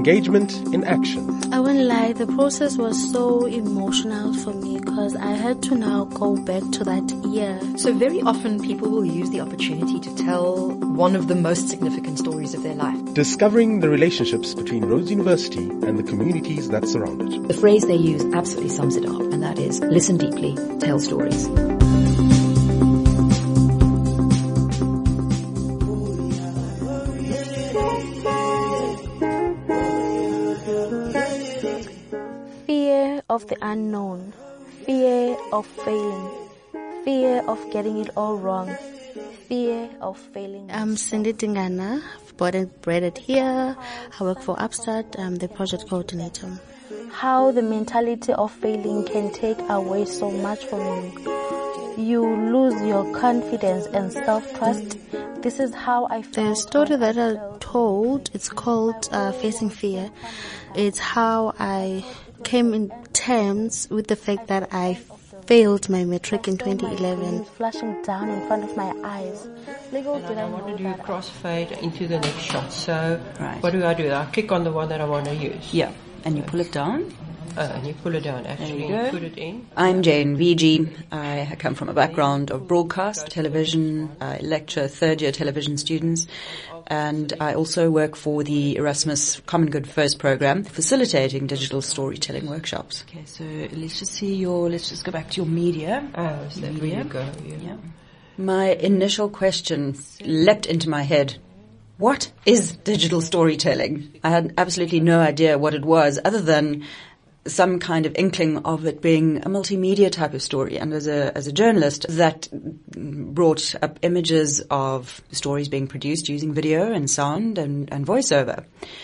engagement in action. I won't lie, the process was so emotional for me because I had to now go back to that year. So very often people will use the opportunity to tell one of the most significant stories of their life. Discovering the relationships between Rhodes University and the communities that surround it. The phrase they use absolutely sums it up, and that is, listen deeply, tell stories. Fear of the unknown, fear of failing, fear of getting it all wrong, fear of failing. I'm Cindy Tingana, born and bred here. I work for Upstart. I'm the project coordinator. How the mentality of failing can take away so much from you. You lose your confidence and self-trust. This is how I felt. The story that I told, it's called Facing Fear. It's how I came in terms with the fact that I failed my matric in 2011. Flashing down in front of my eyes. I want to do crossfade into the next shot. So what do? I click on the one that I want to use. Yeah, and you pull it down. And you pull it down, actually. You put it in. I'm Jane VG. I come from a background of broadcast, television. I lecture third-year television students. And I also work for the Erasmus Common Good First program, facilitating digital storytelling workshops. Okay, so let's just go back to your media. Oh, so there you go. Yeah. My initial question leapt into my head. What is digital storytelling? I had absolutely no idea what it was, other than some kind of inkling of it being a multimedia type of story. And as a journalist, that brought up images of stories being produced using video and sound and voiceover.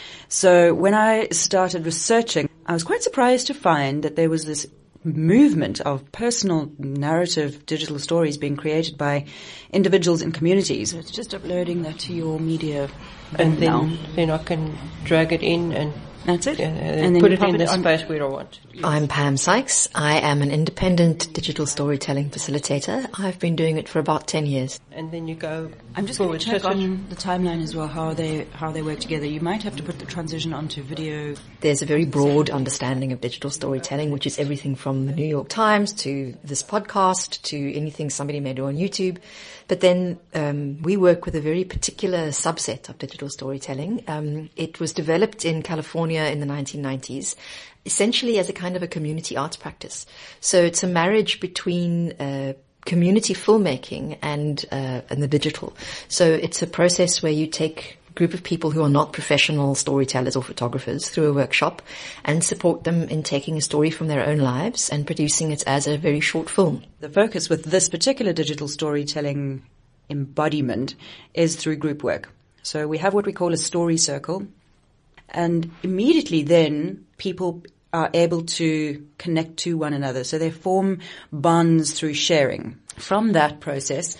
So when I started researching, I was quite surprised to find that there was this movement of personal narrative digital stories being created by individuals in communities. So it's just uploading that to your media, and then I can drag it in and that's it. And then put it in the space where I want. I'm Pam Sykes. I am an independent digital storytelling facilitator. I've been doing it for about 10 years. And then you go. I'm just going to check on the timeline as well, how they work together. You might have to put the transition onto video. There's a very broad understanding of digital storytelling, which is everything from the New York Times to this podcast to anything somebody may do on YouTube. But then we work with a very particular subset of digital storytelling. It was developed in California in the 1990s, essentially as a kind of a community arts practice. So it's a marriage between community filmmaking and the digital. So it's a process where you take a group of people who are not professional storytellers or photographers through a workshop and support them in taking a story from their own lives and producing it as a very short film. The focus with this particular digital storytelling embodiment is through group work. So we have what we call a story circle, and immediately then people are able to connect to one another. So they form bonds through sharing. From that process,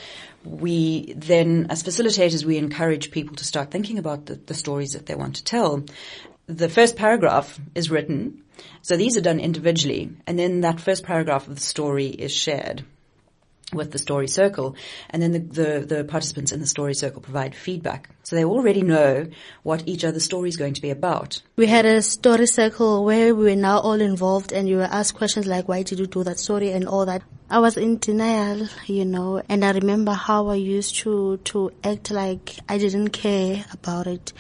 we then, as facilitators, we encourage people to start thinking about the stories that they want to tell. The first paragraph is written. So these are done individually. And then that first paragraph of the story is shared with the story circle. And then the participants in the story circle provide feedback. So they already know what each other's story is going to be about. We had a story circle where we were now all involved, and you were asked questions like, why did you do that story and all that. I was in denial, and I remember how I used to act like I didn't care about it.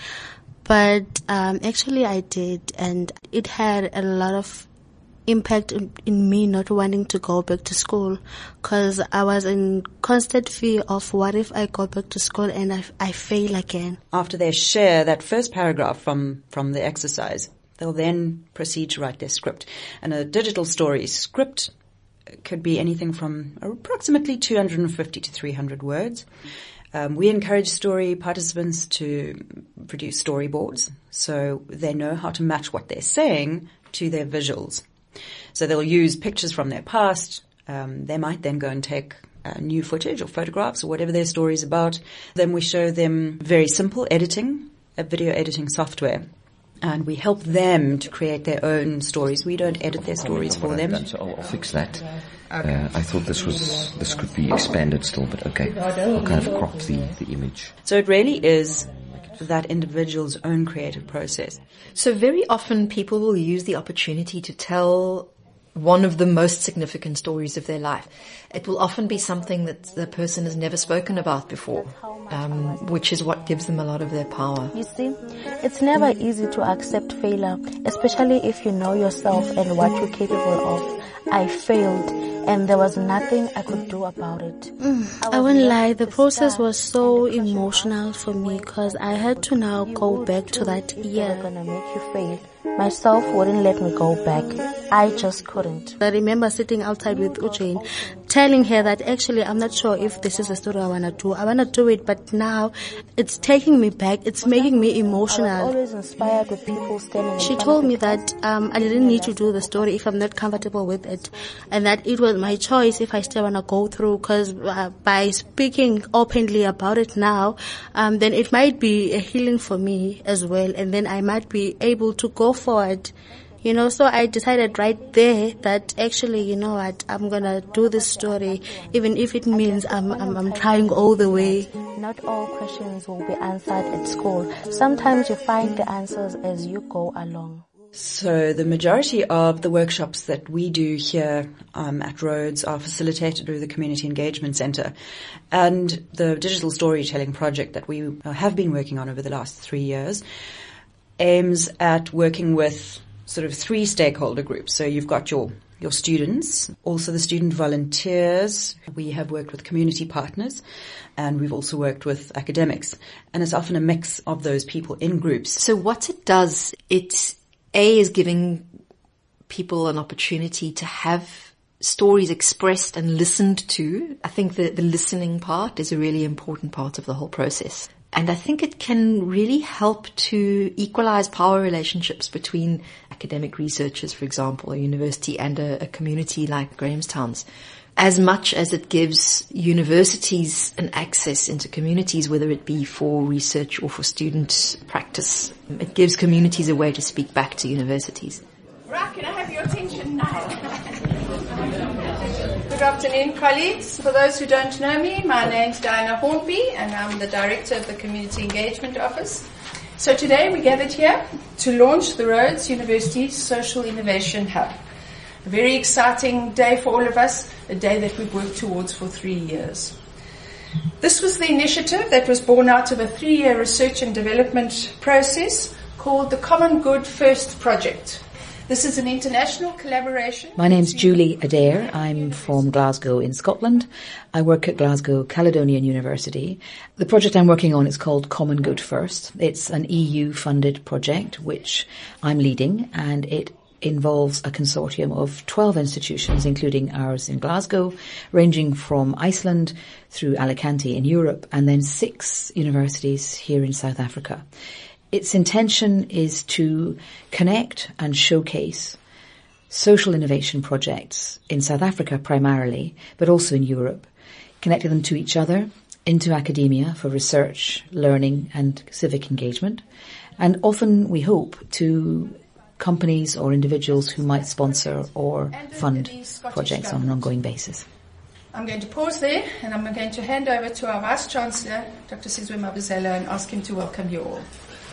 But actually I did, and it had a lot of impact in me not wanting to go back to school, because I was in constant fear of what if I go back to school and I fail again. After they share that first paragraph from the exercise, they'll then proceed to write their script. And a digital story script could be anything from approximately 250 to 300 words. We encourage story participants to produce storyboards so they know how to match what they're saying to their visuals. So they'll use pictures from their past. They might then go and take new footage or photographs or whatever their story is about. Then we show them very simple editing, a video editing software. And we help them to create their own stories. We don't edit their stories for them. So I'll fix that. I thought this could be expanded still, but okay. I'll kind of crop the image. So it really is that individual's own creative process. So very often people will use the opportunity to tell one of the most significant stories of their life. It will often be something that the person has never spoken about before, which is what gives them a lot of their power. You see, it's never easy to accept failure, especially if you know yourself and what you're capable of. I failed, and there was nothing I could do about it. I won't lie, the process was so emotional for me because I had to now go back to that year. I'm gonna make you fail. Myself wouldn't let me go back. I just couldn't. I remember sitting outside with Ujane, telling her that actually I'm not sure if this is a story I want to do. I want to do it, but now it's taking me back. It's making me emotional. I was always inspired with people standing. She told me that I didn't need to do the story if I'm not comfortable with it, and that it was my choice if I still want to go through, because by speaking openly about it now, then it might be a healing for me as well, and then I might be able to go forward. You know, so I decided right there that actually, you know what, I'm gonna do this story, even if it means I'm trying all the way. Not all questions will be answered at school. Sometimes you find the answers as you go along. So the majority of the workshops that we do here at Rhodes are facilitated through the Community Engagement Centre. And the digital storytelling project that we have been working on over the last 3 years aims at working with sort of 3 stakeholder groups. So you've got your students, also the student volunteers. We have worked with community partners, and we've also worked with academics. And it's often a mix of those people in groups. So what it does, it is giving people an opportunity to have stories expressed and listened to. I think the listening part is a really important part of the whole process. And I think it can really help to equalize power relationships between academic researchers, for example, a university and a community like Grahamstown's. As much as it gives universities an access into communities, whether it be for research or for student practice, it gives communities a way to speak back to universities. Right, can I have your attention now? Good afternoon, colleagues. For those who don't know me, my name's Diana Hornby, and I'm the Director of the Community Engagement Office. So today we gathered here to launch the Rhodes University Social Innovation Hub. A very exciting day for all of us, a day that we've worked towards for 3 years. This was the initiative that was born out of a 3-year research and development process called the Common Good First Project. This is an international collaboration. My name's Julie Adair. I'm from Glasgow in Scotland. I work at Glasgow Caledonian University. The project I'm working on is called Common Good First. It's an EU-funded project which I'm leading, and it involves a consortium of 12 institutions, including ours in Glasgow, ranging from Iceland through Alicante in Europe, and then 6 universities here in South Africa. Its intention is to connect and showcase social innovation projects in South Africa primarily, but also in Europe, connecting them to each other, into academia for research, learning and civic engagement, and often, we hope, to companies or individuals who might sponsor or fund projects on an ongoing basis. I'm going to pause there, and I'm going to hand over to our Vice-Chancellor, Dr. Sizwe Mabuzela, and ask him to welcome you all.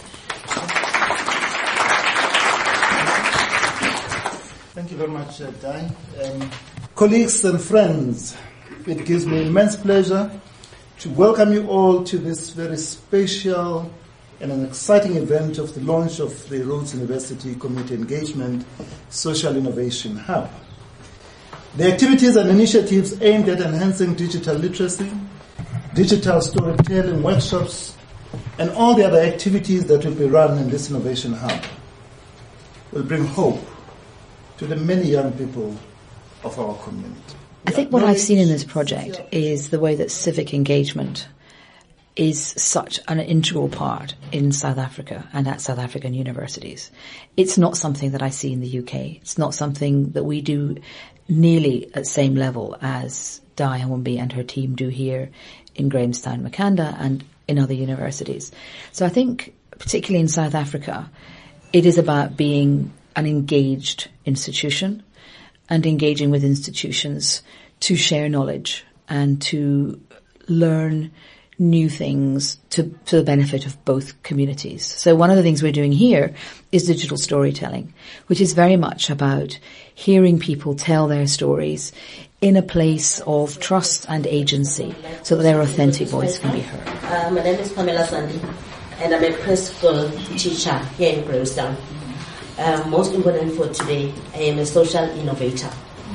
Thank you very much, Di. Colleagues and friends, it gives me immense pleasure to welcome you all to this very special and an exciting event of the launch of the Rhodes University Community Engagement Social Innovation Hub. The activities and initiatives aimed at enhancing digital literacy, digital storytelling workshops, and all the other activities that will be run in this Innovation Hub will bring hope to the many young people of our community. I think what I've seen in this project is the way that civic engagement is such an integral part in South Africa and at South African universities. It's not something that I see in the UK. It's not something that we do nearly at the same level as Di Hornby and her team do here in Grahamstown, Makanda, and in other universities. So I think, particularly in South Africa, it is about being an engaged institution and engaging with institutions to share knowledge and to learn new things to the benefit of both communities. So one of the things we're doing here is digital storytelling, which is very much about hearing people tell their stories in a place of trust and agency so that their authentic voice can be heard. My name is Pamela Sandi, and I'm a preschool teacher here in Grahamstown. Most important for today, I am a social innovator.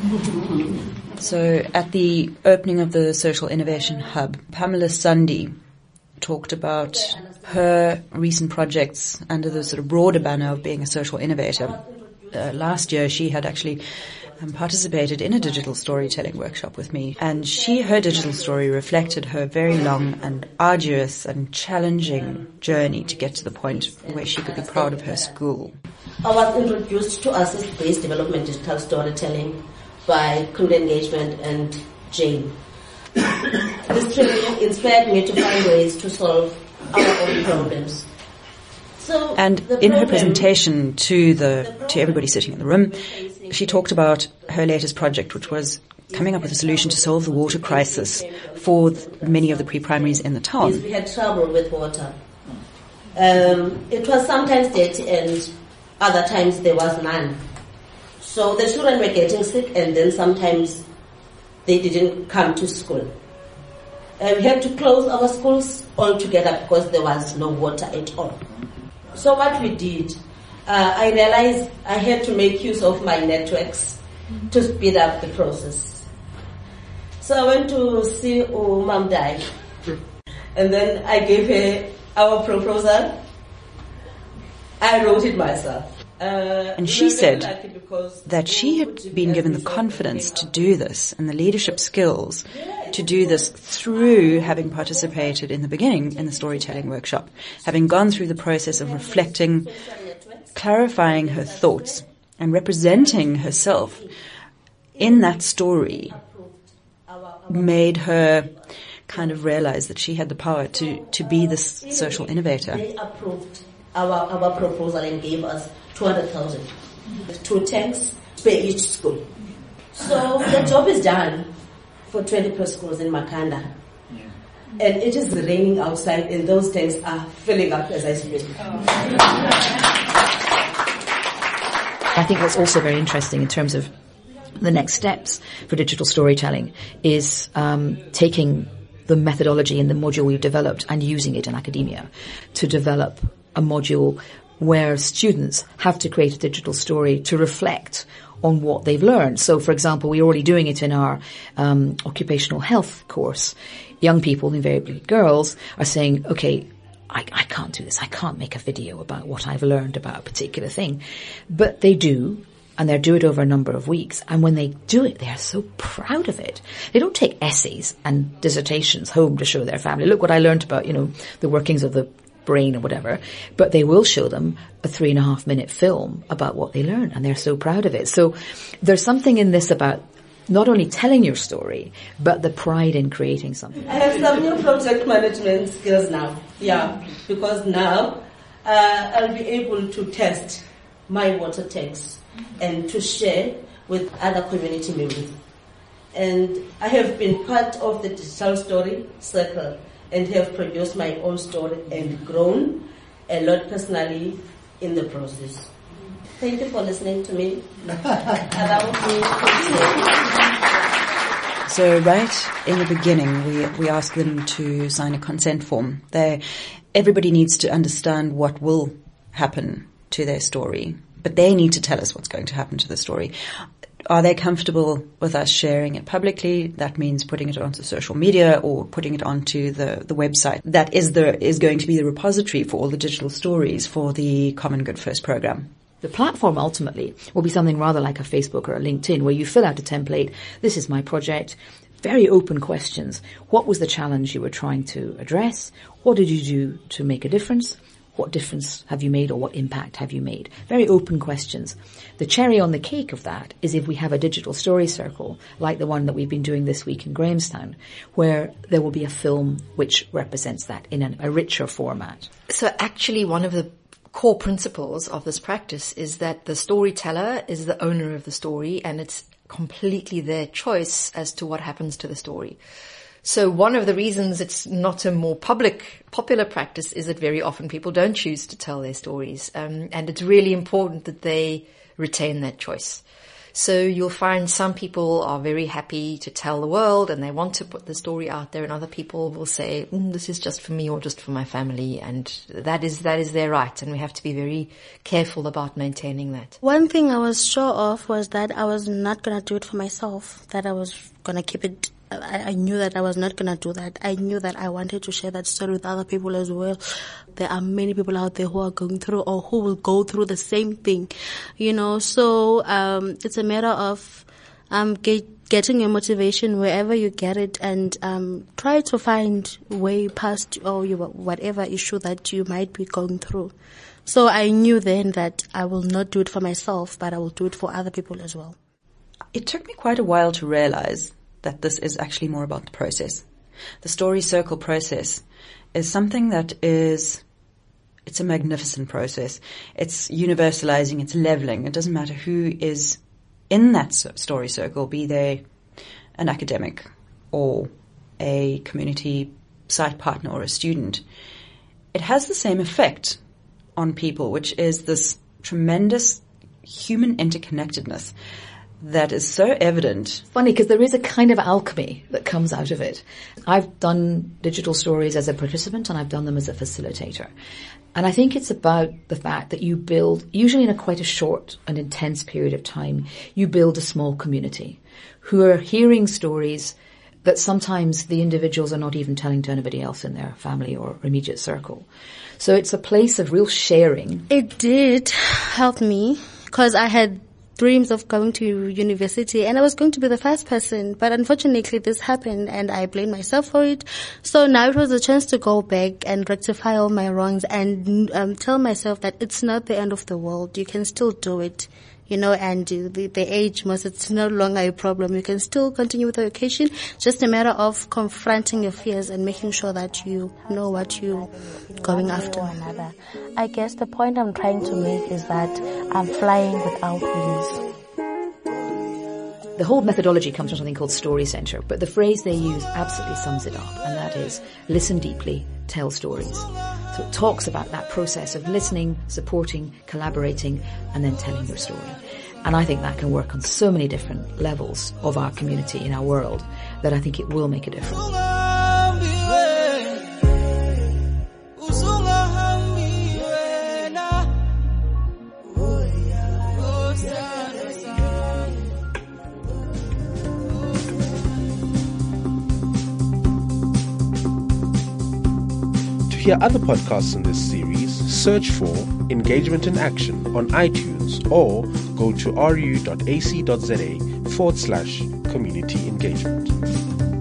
So at the opening of the Social Innovation Hub, Pamela Sandi talked about her recent projects under the sort of broader banner of being a social innovator. Last year she had actually participated in a digital storytelling workshop with me, and her digital story reflected her very long and arduous and challenging journey to get to the point where she could be proud of her school. I was introduced to assist-based development digital storytelling by Community Engagement and Jane. This training inspired me to find ways to solve our own problems. And in her presentation to everybody sitting in the room, she talked about her latest project, which was coming up with a solution to solve the water crisis for many of the pre-primaries in the town. Yes, we had trouble with water. It was sometimes dirty and other times there was none. So the children were getting sick, and then sometimes they didn't come to school. We had to close our schools altogether because there was no water at all. So what we did, I realized I had to make use of my networks to speed up the process. So I went to see Mom Dai, and then I gave her our proposal. I wrote it myself. And she said that she had been given the confidence to do this and the leadership skills to do this through having participated in the beginning in the storytelling workshop, having gone through the process of reflecting, clarifying her thoughts and representing herself in that story made her kind of realize that she had the power to be this social innovator. They approved our proposal and gave us 200,000. 2 tanks per each school. So the job is done for 20 preschools in Makanda. And it is raining outside and those tanks are filling up as I speak. I think what's also very interesting in terms of the next steps for digital storytelling is taking the methodology and the module we've developed and using it in academia to develop a module where students have to create a digital story to reflect on what they've learned. So, for example, we're already doing it in our occupational health course. Young people, invariably girls, are saying, okay, I can't do this. I can't make a video about what I've learned about a particular thing. But they do, and they do it over a number of weeks. And when they do it, they are so proud of it. They don't take essays and dissertations home to show their family. Look what I learned about, the workings of the brain or whatever, but they will show them a 3.5-minute film about what they learn, and they're so proud of it. So there's something in this about not only telling your story, but the pride in creating something. I have some new project management skills now, because now I'll be able to test my water tanks and to share with other community members. And I have been part of the digital story circle and have produced my own story and grown a lot personally in the process. Thank you for listening to me. So right in the beginning, we asked them to sign a consent form. Everybody needs to understand what will happen to their story, but they need to tell us what's going to happen to the story. Are they comfortable with us sharing it publicly? That means putting it onto social media or putting it onto the website. That is going to be the repository for all the digital stories for the Common Good First program. The platform ultimately will be something rather like a Facebook or a LinkedIn where you fill out a template. This is my project. Very open questions. What was the challenge you were trying to address? What did you do to make a difference? What difference have you made, or what impact have you made? Very open questions. The cherry on the cake of that is if we have a digital story circle, like the one that we've been doing this week in Grahamstown, where there will be a film which represents that in a richer format. So actually one of the core principles of this practice is that the storyteller is the owner of the story, and it's completely their choice as to what happens to the story. So one of the reasons it's not a more popular practice is that very often people don't choose to tell their stories. And it's really important that they retain that choice. So you'll find some people are very happy to tell the world and they want to put the story out there, and other people will say, this is just for me or just for my family, and that is their right, and we have to be very careful about maintaining that. One thing I was sure of was that I was not going to do it for myself, that I was going to keep it. I knew that I was not going to do that. I knew that I wanted to share that story with other people as well. There are many people out there who are going through or who will go through the same thing, so it's a matter of getting your motivation wherever you get it, and try to find way past whatever issue that you might be going through. So I knew then that I will not do it for myself, but I will do it for other people as well. It took me quite a while to realize that this is actually more about the process. The story circle process is something that it's a magnificent process. It's universalizing, it's leveling. It doesn't matter who is in that story circle, be they an academic or a community site partner or a student. It has the same effect on people, which is this tremendous human interconnectedness that is so evident. Funny, because there is a kind of alchemy that comes out of it. I've done digital stories as a participant and I've done them as a facilitator. And I think it's about the fact that you build, usually in quite a short and intense period of time, you build a small community who are hearing stories that sometimes the individuals are not even telling to anybody else in their family or immediate circle. So it's a place of real sharing. It did help me because I had dreams of going to university and I was going to be the first person, but unfortunately this happened and I blame myself for it. So now it was a chance to go back and rectify all my wrongs and tell myself that it's not the end of the world. You can still do it, and the age it's no longer a problem. You can still continue with the education, just a matter of confronting your fears and making sure that you know what you're going after. I guess the point I'm trying to make is that I'm flying without wings. The whole methodology comes from something called Story Center, but the phrase they use absolutely sums it up, and that is listen deeply, tell stories. So it talks about that process of listening, supporting, collaborating, and then telling your story. And I think that can work on so many different levels of our community in our world that I think it will make a difference. To hear other podcasts in this series, search for Engagement in Action on iTunes or go to ru.ac.za/community engagement.